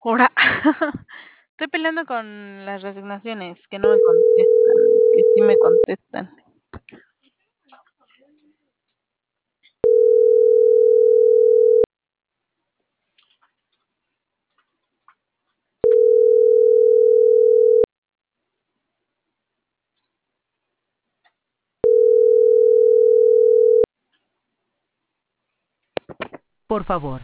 Ahora, estoy peleando con las resignaciones, que no me contestan, que sí me contestan. Por favor,